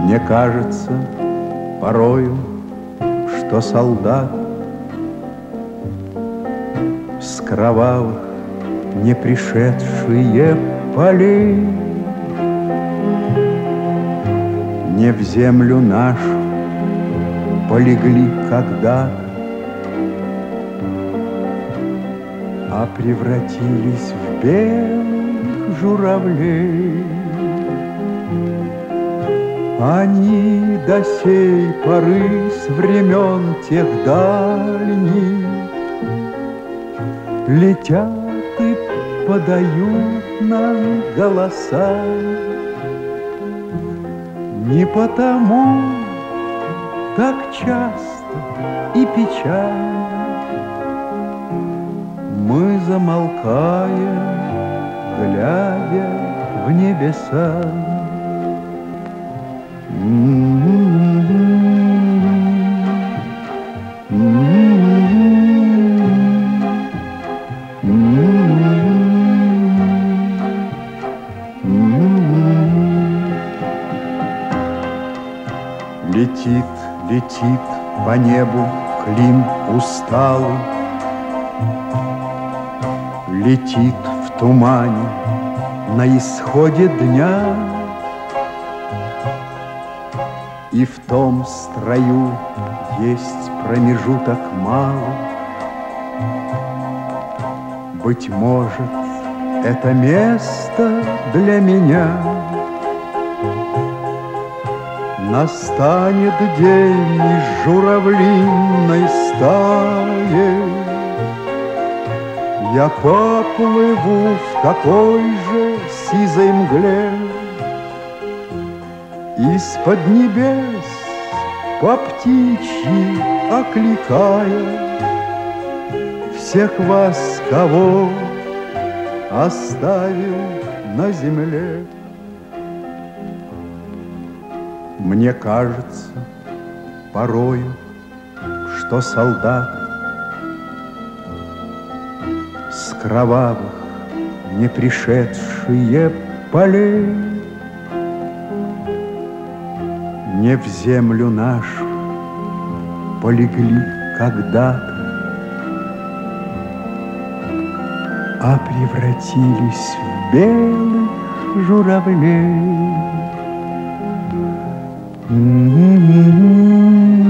Мне кажется порою, что солдат с кровавых не пришедшие полей не в землю нашу полегли когда-то, а превратились в белых журавлей. Они до сей поры с времен тех дальних летят и подают нам голоса. Не потому так часто и печально мы замолкаем, глядя в небеса. Летит, летит по небу клин усталый, летит в тумане на исходе дня, и в том строю есть промежуток малый. Быть может, это место для меня. Настанет день из журавлиной стаи, я поплыву в такой же сизой мгле. Из-под небес по птичьи окликая всех вас, кого оставил на земле. Мне кажется порою, что солдат с кровавых не пришедшие полей не в землю нашу полегли когда-то, а превратились в белых журавлей.